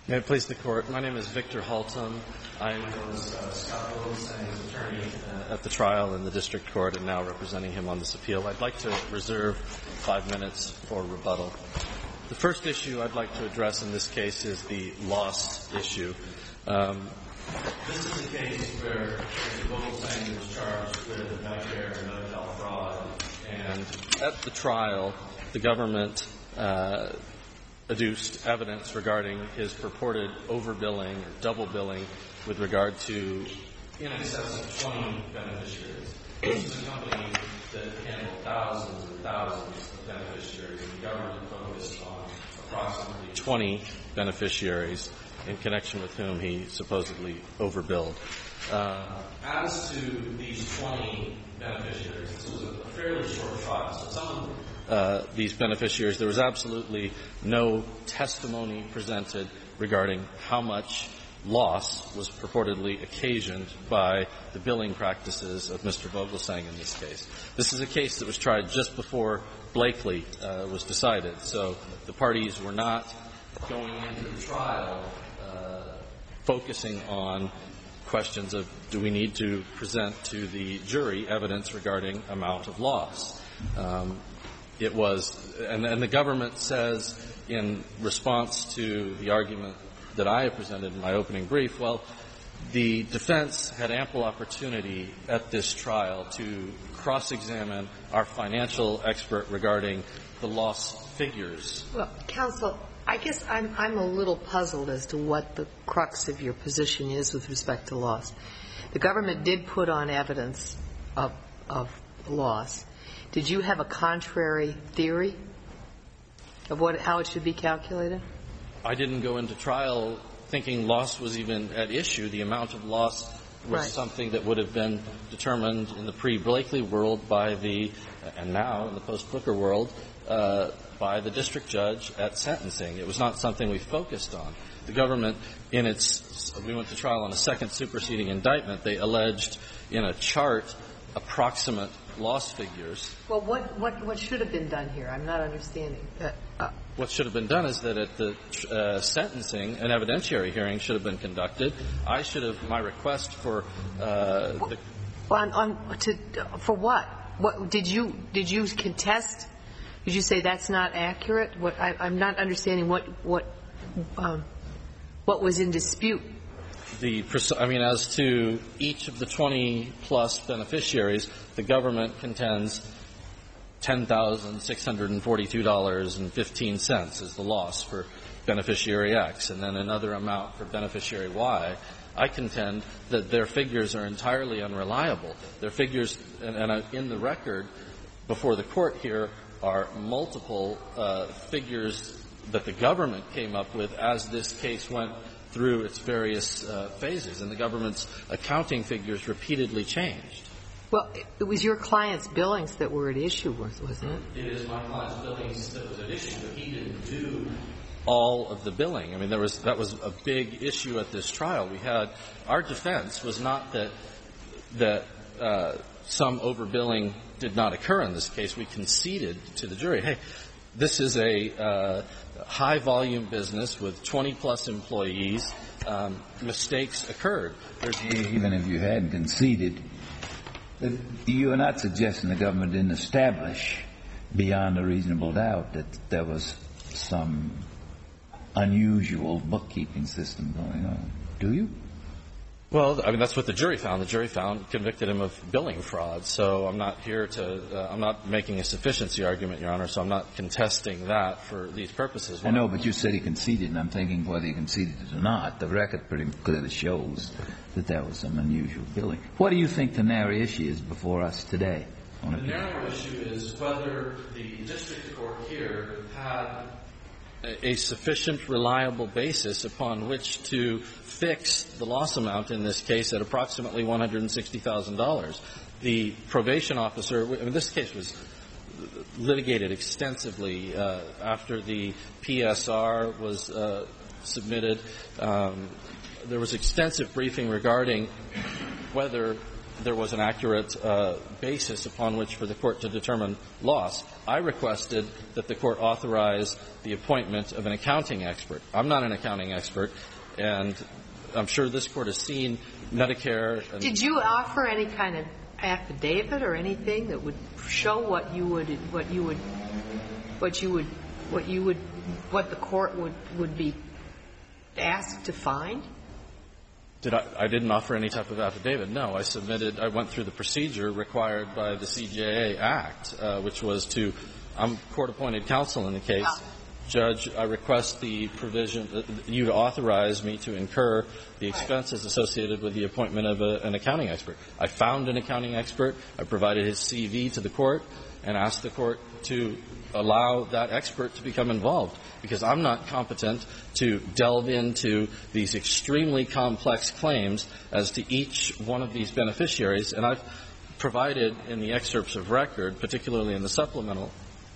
May it please the Court. My name is Victor Haltom. I was Scott Williamson's attorney at the trial in the district court and now representing him on this appeal. I'd like to reserve 5 minutes for rebuttal. The first issue I'd like to address in this case is the loss issue. This is a case where Mr. Vogelsang was charged with Medicare and Medi-Cal fraud, and at the trial, the government adduced evidence regarding his purported overbilling or double billing with regard to in excess of 20 beneficiaries. This is a company that handled thousands and thousands of beneficiaries, and the government focused on approximately 20 beneficiaries in connection with whom he supposedly overbilled. As to these 20 beneficiaries, this was a fairly short trial, so some of these beneficiaries, there was absolutely no testimony presented regarding how much loss was purportedly occasioned by the billing practices of Mr. Vogelsang in this case. This is a case that was tried just before Blakely was decided, so the parties were not going into the trial focusing on questions of do we need to present to the jury evidence regarding amount of loss. It was, and the government says in response to the argument that I have presented in my opening brief, well, the defense had ample opportunity at this trial to cross-examine our financial expert regarding the loss figures. Well, counsel, I guess I'm a little puzzled as to what the crux of your position is with respect to loss. The government did put on evidence of loss. Did you have a contrary theory of how it should be calculated? I didn't go into trial thinking loss was even at issue. The amount of loss was something that would have been determined in the pre-Blakely world by and now in the post-Booker world, by the district judge at sentencing. It was not something we focused on. The government, we went to trial on a second superseding indictment. They alleged in a chart approximate loss figures. Well, what should have been done here? I'm not understanding. What should have been done is that at the sentencing, an evidentiary hearing should have been conducted. My request for for what? What did you contest? Did you say that's not accurate? I'm not understanding what was in dispute. As to each of the 20-plus beneficiaries, the government contends $10,642.15 is the loss for beneficiary X, and then another amount for beneficiary Y. I contend that their figures are entirely unreliable. Their figures, and in the record before the court here, are multiple figures that the government came up with as this case went through its various phases, and the government's accounting figures repeatedly changed. Well, it was your client's billings that were at issue, wasn't it? It is my client's billings that was at issue, but he didn't do all of the billing. I mean, that was a big issue at this trial. Our defense was not that some overbilling did not occur in this case. We conceded to the jury, hey, this is a high-volume business with 20-plus employees. Mistakes occurred. Even if you hadn't conceded, you are not suggesting the government didn't establish beyond a reasonable doubt that there was some unusual bookkeeping system going on, do you? Well, that's what the jury found. The jury convicted him of billing fraud. So I'm not I'm not making a sufficiency argument, Your Honor, so I'm not contesting that for these purposes. I know, but you said he conceded, and I'm thinking whether he conceded it or not. The record pretty clearly shows that there was some unusual billing. What do you think the narrow issue is before us today? The narrow issue is whether the district court here had a sufficient, reliable basis upon which to fix the loss amount in this case at approximately $160,000. The probation officer, this case was litigated extensively after the PSR was submitted. There was extensive briefing regarding whether there was an accurate basis upon which for the court to determine loss. I requested that the court authorize the appointment of an accounting expert. I'm not an accounting expert, and I'm sure this court has seen Medicare. Did you offer any kind of affidavit or anything that would show what the court would be asked to find? I didn't offer any type of affidavit. No, I went through the procedure required by the CJA Act, which was I'm court-appointed counsel in the case. Judge, I request the provision, you to authorize me to incur the expenses associated with the appointment of an accounting expert. I found an accounting expert. I provided his CV to the court and asked the court to allow that expert to become involved, because I'm not competent to delve into these extremely complex claims as to each one of these beneficiaries. And I've provided in the excerpts of record, particularly in the supplemental.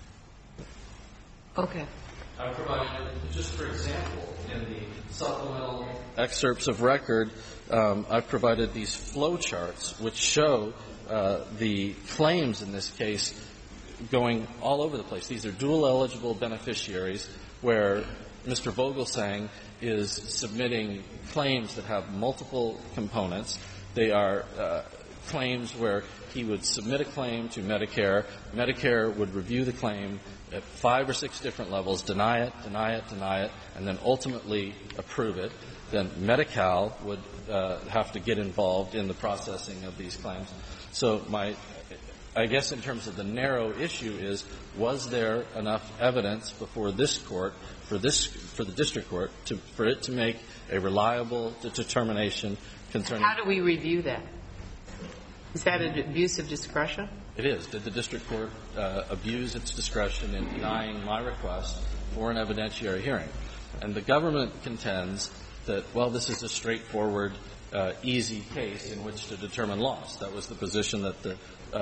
Okay. I've provided, just for example, in the supplemental excerpts of record, I've provided these flow charts which show the claims in this case going all over the place. These are dual-eligible beneficiaries where Mr. Vogelsang is submitting claims that have multiple components. They are claims where he would submit a claim to Medicare. Medicare would review the claim at 5 or 6 different levels, deny it, and then ultimately approve it. Then Medi-Cal would have to get involved in the processing of these claims. So I guess in terms of the narrow issue is, was there enough evidence before this court, for the district court, for it to make a reliable determination concerning... How do we review that? Is that an abuse of discretion? It is. Did the district court abuse its discretion in denying my request for an evidentiary hearing? And the government contends that, well, this is a straightforward, easy case in which to determine loss. That was the position that the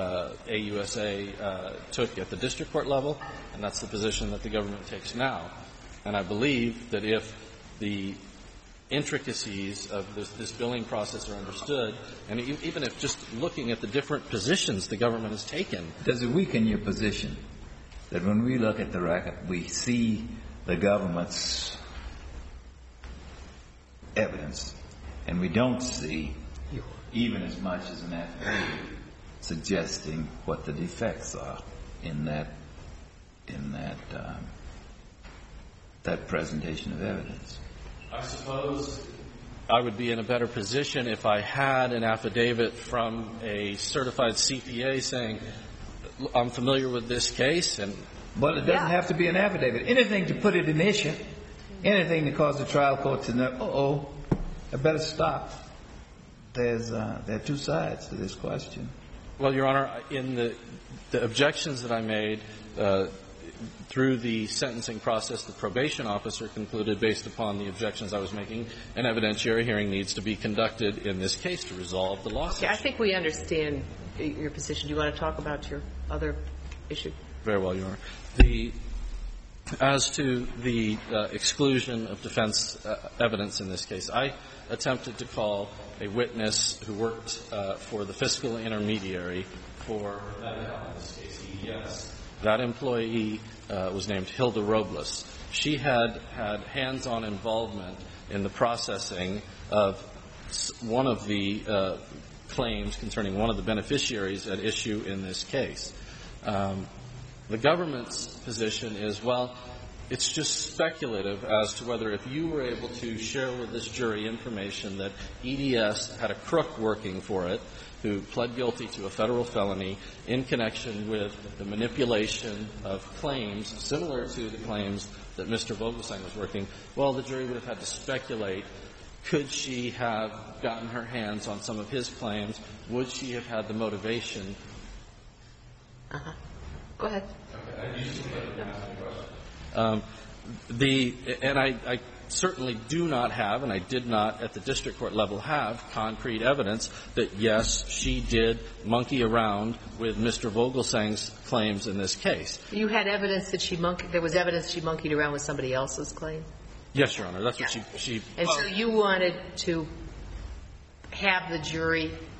AUSA took at the district court level, and that's the position that the government takes now. And I believe that if the intricacies of this billing process are understood, and even if just looking at the different positions the government has taken. Does it weaken your position that when we look at the record, we see the government's evidence, and we don't see even as much as an affidavit suggesting what the defects are in that presentation of evidence? I suppose I would be in a better position if I had an affidavit from a certified CPA saying, I'm familiar with this case. Well, it doesn't have to be an affidavit. Anything to put it in issue, anything to cause the trial court to know, I better stop. There are two sides to this question. Well, Your Honor, in the objections that I made through the sentencing process, the probation officer concluded, based upon the objections I was making, an evidentiary hearing needs to be conducted in this case to resolve the loss. Okay, I think we understand your position. Do you want to talk about your other issue? Very well, Your Honor. As to the exclusion of defense evidence in this case, I attempted to call a witness who worked for the fiscal intermediary for Medi-Cal, in this case, EES. That employee was named Hilda Robles. She had hands-on involvement in the processing of one of the claims concerning one of the beneficiaries at issue in this case. The government's position is, well, it's just speculative as to whether if you were able to share with this jury information that EDS had a crook working for it who pled guilty to a federal felony in connection with the manipulation of claims similar to the claims that Mr. Vogelsang was working, well, the jury would have had to speculate, could she have gotten her hands on some of his claims? Would she have had the motivation? Go ahead. And I certainly do not have, and I did not at the district court level have, concrete evidence that, yes, she did monkey around with Mr. Vogelsang's claims in this case. You had evidence that there was evidence she monkeyed around with somebody else's claim? Yes, Your Honor. That's what she And so you wanted to have the jury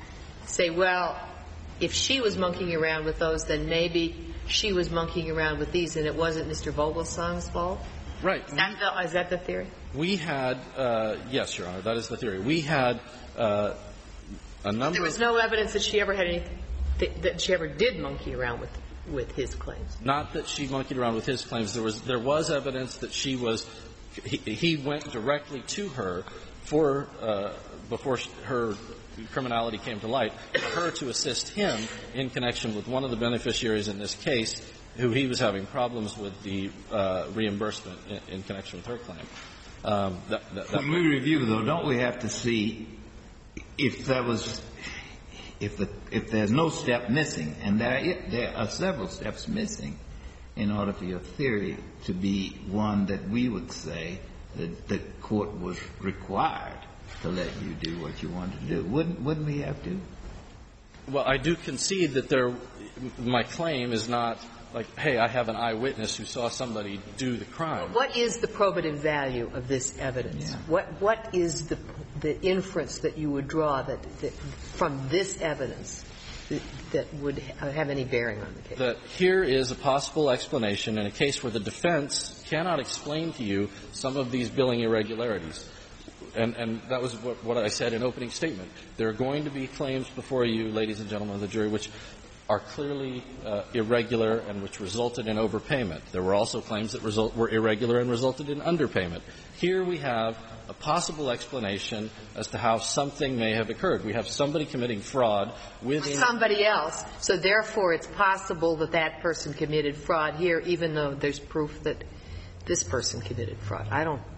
say, well, if she was monkeying around with those, then maybe she was monkeying around with these and it wasn't Mr. Vogelsong's fault? Right. Is that the theory? We had, yes, Your Honor, that is the theory. We had a number. There was no evidence that she ever had any, that she ever did monkey around with his claims. Not that she monkeyed around with his claims. There was evidence that she was. He went directly to her for before her criminality came to light, for her to assist him in connection with one of the beneficiaries in this case, who he was having problems with the reimbursement in connection with her claim. When we review, though, don't we have to see if there was, if there's no step missing, and there are several steps missing in order for your theory to be one that we would say that the court was required to let you do what you wanted to do. Wouldn't we have to? Well, I do concede that my claim is not like, hey, I have an eyewitness who saw somebody do the crime. What is the probative value of this evidence? Yeah. What is the inference that you would draw that from this evidence that would have any bearing on the case? That here is a possible explanation in a case where the defense cannot explain to you some of these billing irregularities. And that was what I said in opening statement. There are going to be claims before you, ladies and gentlemen of the jury, which are clearly irregular and which resulted in overpayment. There were also claims that were irregular and resulted in underpayment. Here we have a possible explanation as to how something may have occurred. We have somebody committing fraud within somebody else. So therefore, it's possible that that person committed fraud here, even though there's proof that this person committed fraud. I don't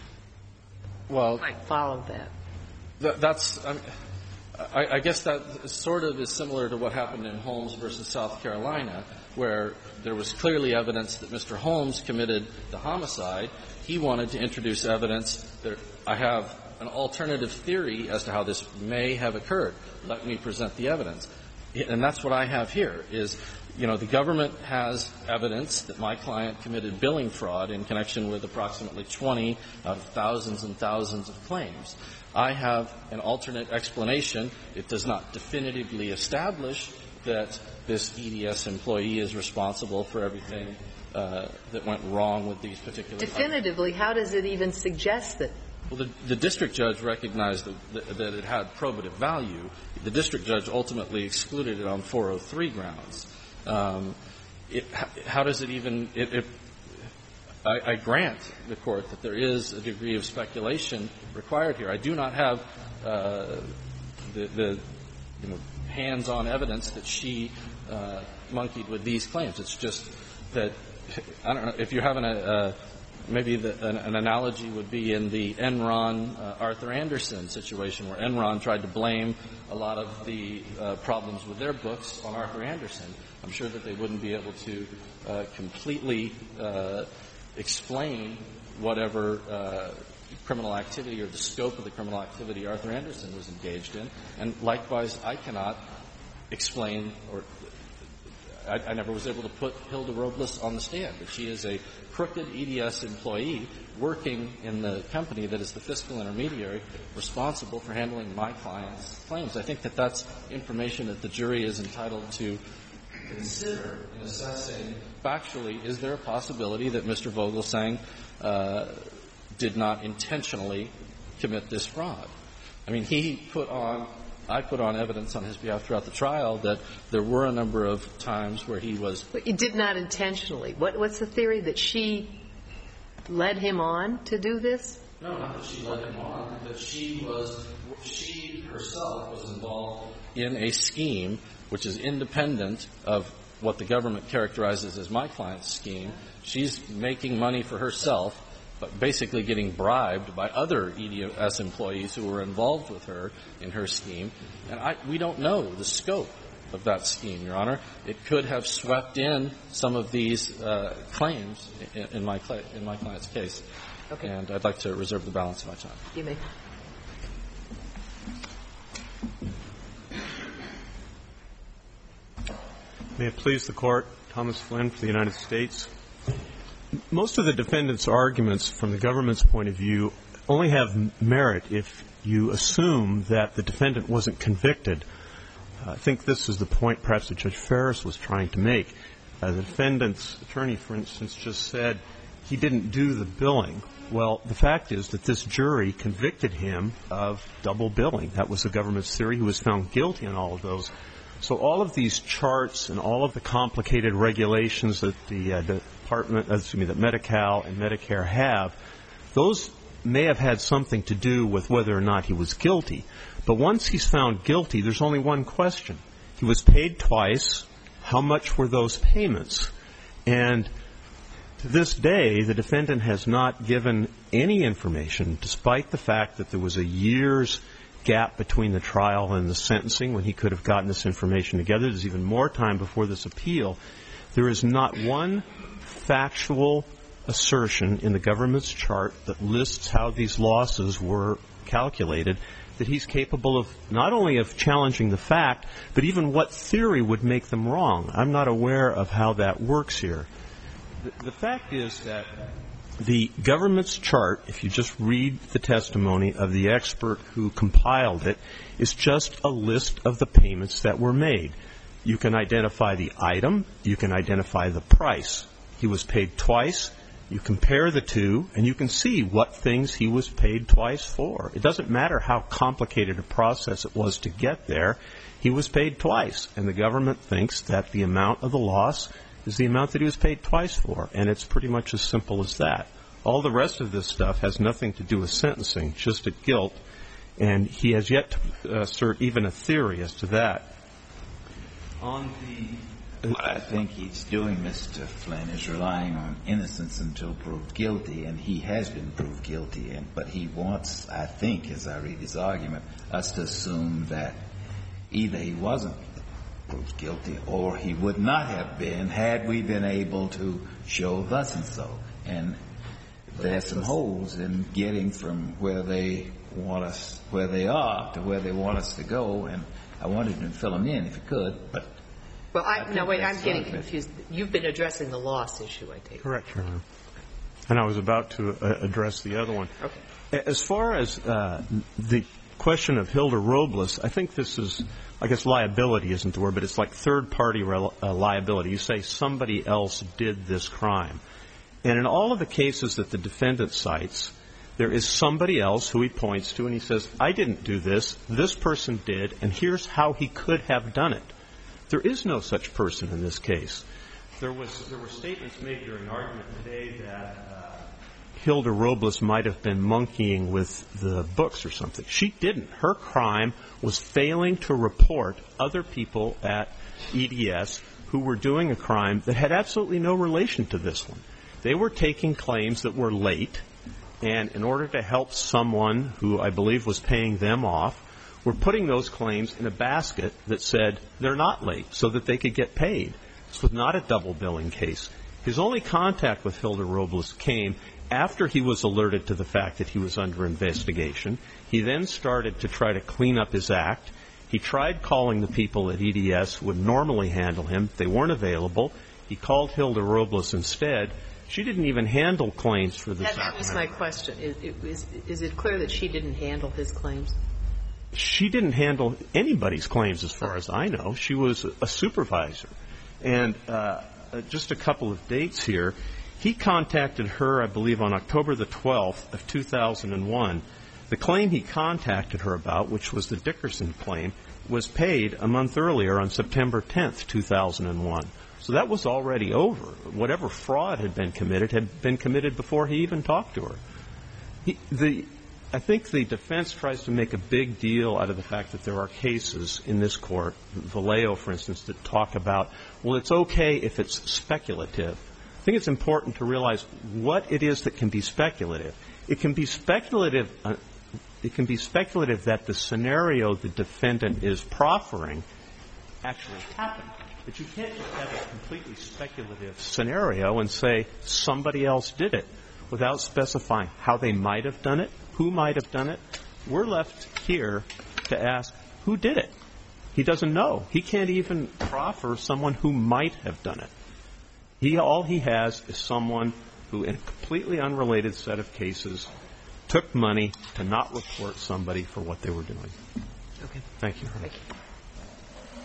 quite follow that. That's. I guess that sort of is similar to what happened in Holmes versus South Carolina, where there was clearly evidence that Mr. Holmes committed the homicide. He wanted to introduce evidence that I have an alternative theory as to how this may have occurred. Let me present the evidence. And that's what I have here is, the government has evidence that my client committed billing fraud in connection with approximately 20 out of thousands and thousands of claims. I have an alternate explanation. It does not definitively establish that this EDS employee is responsible for everything that went wrong with these particular definitively, how does it even suggest that? Well, the district judge recognized that it had probative value. The district judge ultimately excluded it on 403 grounds. How does it even I grant the Court that there is a degree of speculation required here. I do not have the hands-on evidence that she monkeyed with these claims. It's just that, I don't know, if you're having maybe an analogy would be in the Enron Arthur Anderson situation, where Enron tried to blame a lot of the problems with their books on Arthur Anderson. I'm sure that they wouldn't be able to completely explain whatever criminal activity or the scope of the criminal activity Arthur Anderson was engaged in. And likewise, I cannot explain, or I never was able to put Hilda Robles on the stand. But she is a crooked EDS employee working in the company that is the fiscal intermediary responsible for handling my client's claims. I think that that's information that the jury is entitled to consider in assessing factually, is there a possibility that Mr. Vogelsang did not intentionally commit this fraud? I mean, I put on evidence on his behalf throughout the trial that there were a number of times where he was. But he did not intentionally. What's the theory, that she led him on to do this? No, not that she led him on. That she herself was involved in a scheme which is independent of what the government characterizes as my client's scheme. She's making money for herself, but basically getting bribed by other EDS employees who were involved with her in her scheme. And we don't know the scope of that scheme, Your Honor. It could have swept in some of these claims in my client's case. Okay. And I'd like to reserve the balance of my time. You may. May it please the Court, Thomas Flynn for the United States. Most of the defendant's arguments from the government's point of view only have merit if you assume that the defendant wasn't convicted I think this is the point perhaps that Judge Ferris was trying to make. The defendant's attorney, for instance, just said he didn't do the billing. Well, the fact is that this jury convicted him of double billing. That was the government's theory. He was found guilty on all of those. So all of these charts and all of the complicated regulations that the that Medi-Cal and Medicare have, those may have had something to do with whether or not he was guilty. But once he's found guilty, there's only one question. He was paid twice. How much were those payments? And to this day, the defendant has not given any information, despite the fact that there was a year's gap between the trial and the sentencing when he could have gotten this information together. There's even more time before this appeal. There is not one factual assertion in the government's chart that lists how these losses were calculated, that he's capable of not only of challenging the fact, but even what theory would make them wrong. I'm not aware of how that works here. The fact is that the government's chart, if you just read the testimony of the expert who compiled it, is just a list of the payments that were made. You can identify the item. You can identify the price. He was paid twice. You compare the two, and you can see what things he was paid twice for. It doesn't matter how complicated a process it was to get there. He was paid twice, and the government thinks that the amount of the loss is the amount that he was paid twice for, and it's pretty much as simple as that. All the rest of this stuff has nothing to do with sentencing, just at guilt, and he has yet to assert even a theory as to that. What I think he's doing, Mr. Flynn, is relying on innocence until proved guilty, and he has been proved guilty. But he wants, I think, as I read his argument, us to assume that either he wasn't proved guilty or he would not have been had we been able to show thus and so. And there's some holes in getting from where they want us, where they are, to where they want us to go. And I wanted to fill them in if you could, but. Well, I'm getting confused. You've been addressing the loss issue, I take it. Correct, Your Honor. And I was about to address the other one. Okay. As far as the question of Hilda Robles, I think this is, I guess liability isn't the word, but it's like third-party liability. You say somebody else did this crime. And in all of the cases that the defendant cites, there is somebody else who he points to, and he says, I didn't do this person did, and here's how he could have done it. There is no such person in this case. There were statements made during argument today that Hilda Robles might have been monkeying with the books or something. She didn't. Her crime was failing to report other people at EDS who were doing a crime that had absolutely no relation to this one. They were taking claims that were late, and in order to help someone who I believe was paying them off, were putting those claims in a basket that said they're not late so that they could get paid. This was not a double billing case. His only contact with Hilda Robles came after he was alerted to the fact that he was under investigation. He then started to try to clean up his act. He tried calling the people at EDS who would normally handle him. They weren't available. He called Hilda Robles instead. She didn't even handle claims for this. That was my question. Is it clear that she didn't handle his claims? She didn't handle anybody's claims as far as I know. She was a supervisor. And just a couple of dates here. He contacted her, I believe, on October the 12th of 2001. The claim he contacted her about, which was the Dickerson claim, was paid a month earlier on September 10th, 2001. So that was already over. Whatever fraud had been committed before he even talked to her. I think the defense tries to make a big deal out of the fact that there are cases in this court, Vallejo, for instance, that talk about, well, it's okay if it's speculative. I think it's important to realize what it is that can be speculative. It can be speculative that the scenario the defendant is proffering actually happened. But you can't just have a completely speculative scenario and say somebody else did it without specifying how they might have done it, who might have done it. We're left here to ask, who did it? He doesn't know. He can't even proffer someone who might have done it. All he has is someone who, in a completely unrelated set of cases, took money to not report somebody for what they were doing. Okay. Thank you. Thank you.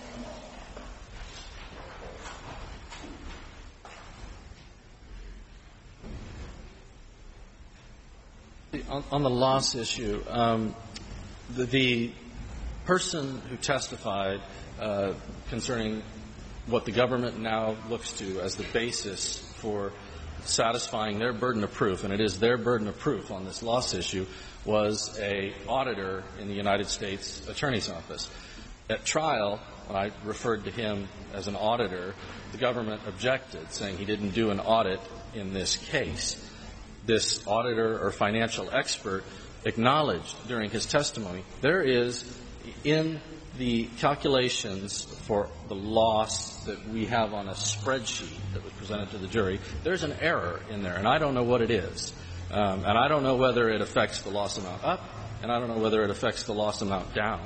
On the loss issue, the person who testified concerning what the government now looks to as the basis for satisfying their burden of proof, and it is their burden of proof on this loss issue, was a auditor in the United States Attorney's Office. At trial, when I referred to him as an auditor, the government objected, saying he didn't do an audit in this case. This auditor or financial expert acknowledged during his testimony there is in the calculations for the loss that we have on a spreadsheet that was presented to the jury, there's an error in there, and I don't know what it is. And I don't know whether it affects the loss amount up, and I don't know whether it affects the loss amount down.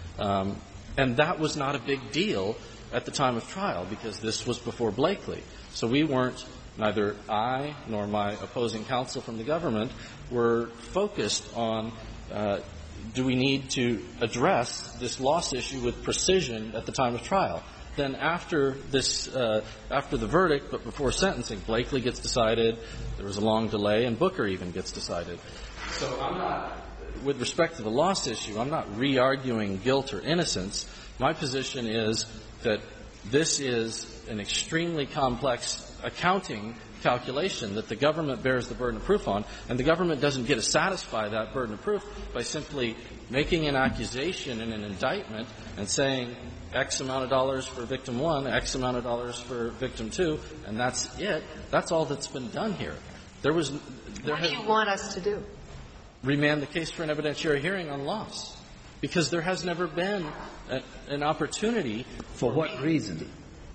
And that was not a big deal at the time of trial because this was before Blakely. So we weren't, neither I nor my opposing counsel from the government were focused on do we need to address this loss issue with precision at the time of trial. Then after this, after the verdict, but before sentencing, Blakely gets decided, there was a long delay, and Booker even gets decided. So I'm not, with respect to the loss issue, I'm not re-arguing guilt or innocence. My position is that this is an extremely complex accounting calculation that the government bears the burden of proof on, and the government doesn't get to satisfy that burden of proof by simply making an accusation in an indictment and saying X amount of dollars for victim 1, X amount of dollars for victim 2, and that's it. That's all that's been done here. What do you want us to do? Remand the case for an evidentiary hearing on loss, because there has never been an opportunity. For what reason?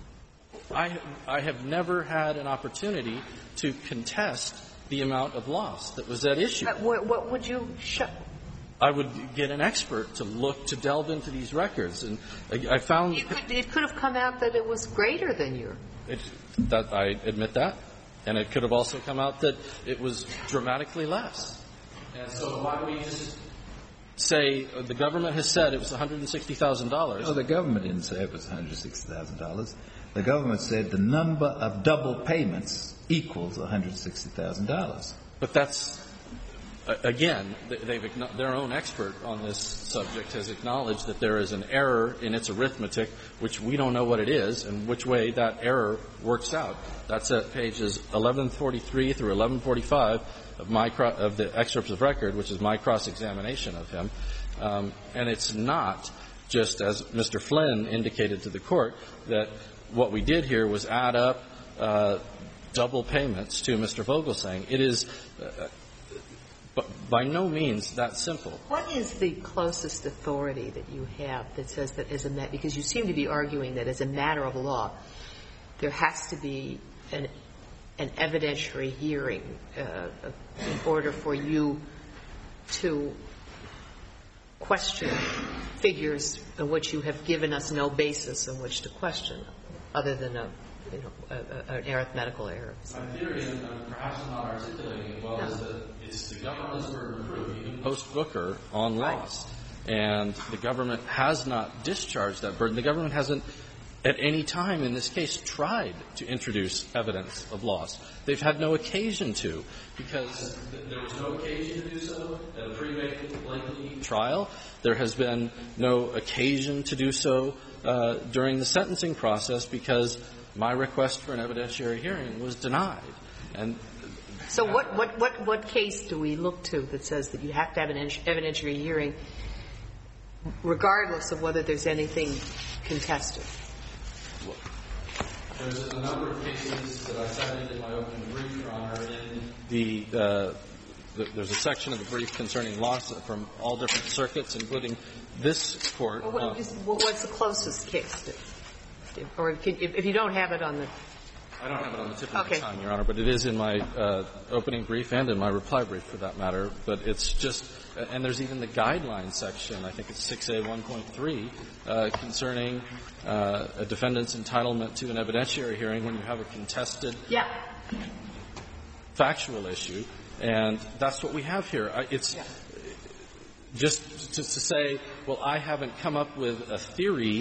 I have never had an opportunity to contest the amount of loss that was at issue. What would you show? I would get an expert to delve into these records, and I found it could have come out that it was greater than your. I admit that, and it could have also come out that it was dramatically less. And so why do we just say the government has said it was $160,000? No, the government didn't say it was $160,000. The government said the number of double payments equals $160,000. But that's, again, their own expert on this subject has acknowledged that there is an error in its arithmetic, which we don't know what it is, and which way that error works out. That's at pages 1143 through 1145 of the excerpts of record, which is my cross-examination of him. And it's not just, as Mr. Flynn indicated to the court, that what we did here was add up double payments to Mr. Vogelsang. It is by no means that simple. What is the closest authority that you have that says that as a matter, because you seem to be arguing that as a matter of law, there has to be an evidentiary hearing in order for you to question figures in which you have given us no basis in which to question, other than an arithmetical error. My theory, and perhaps I'm not articulating it well, is that it's the government's burden of proof, even post-Booker, on loss. And the government has not discharged that burden. The government hasn't at any time in this case tried to introduce evidence of loss. They've had no occasion to, because there was no occasion to do so at a pre-Blakely trial. There has been no occasion to do so during the sentencing process because my request for an evidentiary hearing was denied. And so what case do we look to that says that you have to have an evidentiary hearing regardless of whether there's anything contested? There's a number of cases that I cited in my opening brief, Your Honor. In there's a section of the brief concerning loss from all different circuits, including this court. What's the closest case? Or if you don't have it on the... I don't have it on the tip of my tongue, Your Honor, but it is in my opening brief and in my reply brief, for that matter. But it's just, and there's even the guideline section, I think it's 6A 1.3, concerning a defendant's entitlement to an evidentiary hearing when you have a contested factual issue. And that's what we have here. It's just to say, well, I haven't come up with a theory.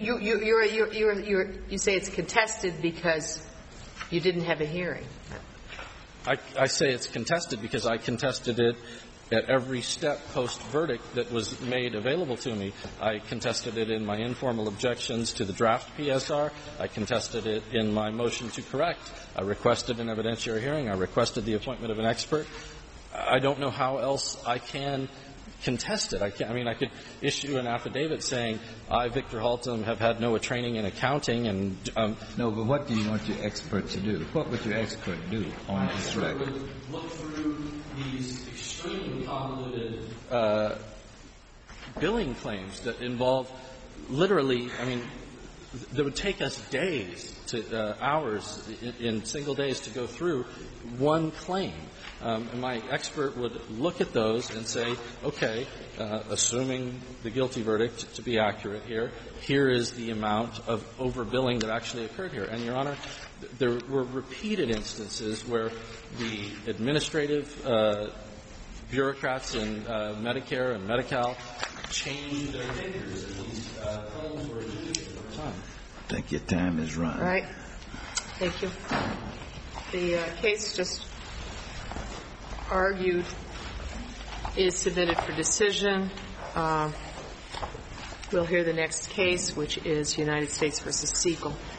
You say it's contested because you didn't have a hearing. I say it's contested because I contested it at every step post-verdict that was made available to me. I contested it in my informal objections to the draft PSR. I contested it in my motion to correct. I requested an evidentiary hearing. I requested the appointment of an expert. I don't know how else I can contest it. I could issue an affidavit saying, I, Victor Haltom, have had no training in accounting and No, but what do you want your expert to do? What would your expert do on this record? I would look through these extremely convoluted billing claims that involve literally, that would take us days to hours in single days to go through one claim. And my expert would look at those and say, okay, assuming the guilty verdict to be accurate here is the amount of overbilling that actually occurred here. And, Your Honor, there were repeated instances where the administrative bureaucrats in Medicare and Medi-Cal changed their figures, and these claims were adjudicated over time. I think your time is run. All right. Thank you. The case just argued is submitted for decision. We'll hear the next case, which is United States v. Siegel.